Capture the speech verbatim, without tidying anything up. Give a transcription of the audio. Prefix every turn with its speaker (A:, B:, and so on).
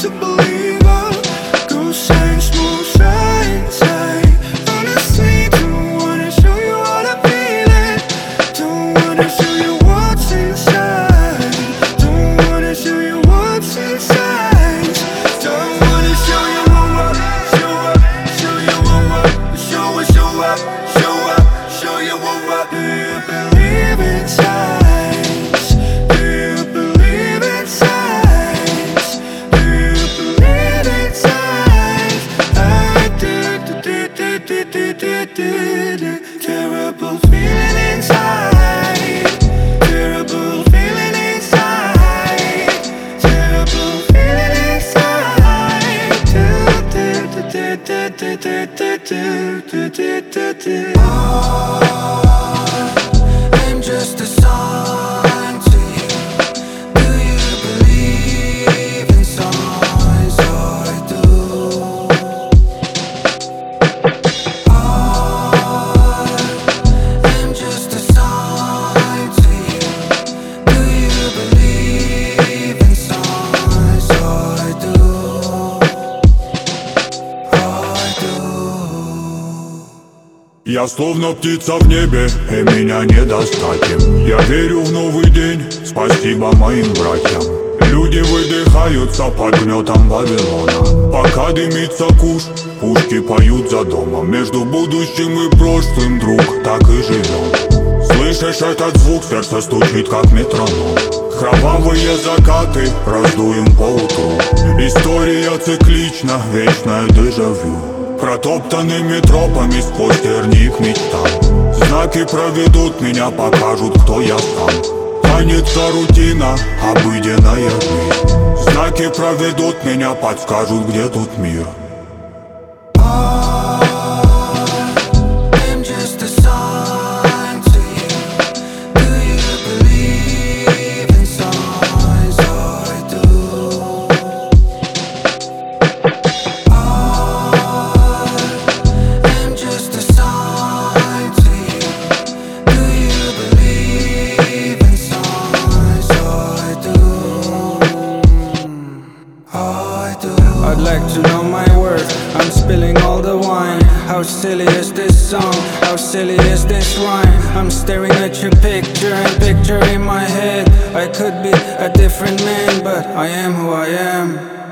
A: a believer. Ghost and smooth side, side. Honestly, don't wanna show you all I'm feeling. Don't wanna show you what's inside. Don't wanna show you what's inside. Don't wanna show you what, show up, show you what, show up, show up, show up, show you what. Do you believe in signs? Do you believe in signs? Do you believe in signs? I do, do, do, do, do, do, do, do, do. Terrible feeling inside. Terrible feeling inside. Terrible feeling inside. Do, do, do, do, do, do, do, do, do, do, do. I'm just a sign to you. Do you believe in signs? I do. I'm just a sign to you. Do you believe in signs? I do. I do.
B: Я словно птица в небе, и меня не достать им. Я верю в новый день, спасибо моим братьям. Люди выдыхаются под гнетом Вавилона. Пока дымится куш, пушки поют за домом. Между будущим и прошлым, друг, так и живем. Слышишь этот звук, сердце стучит как метроном. Кровавые закаты раздуем поутру. История циклична, вечное дежавю. Протоптанными тропами сквозь терник мечтам. Знаки проведут меня, покажут, кто я сам. Тянется рутина, обыденная жизнь. Знаки проведут меня, подскажут, где тут мир.
A: I'm just a sign to you. Do you believe in signs? I do. I'm just a sign to you. Do you believe in signs? I do. I do. I'd like to know my worth. I'm spilling all the wine. How silly is this song? How silly is this rhyme? I'm staring at your picture and picture in my head. I could be a different man, but I am who I am.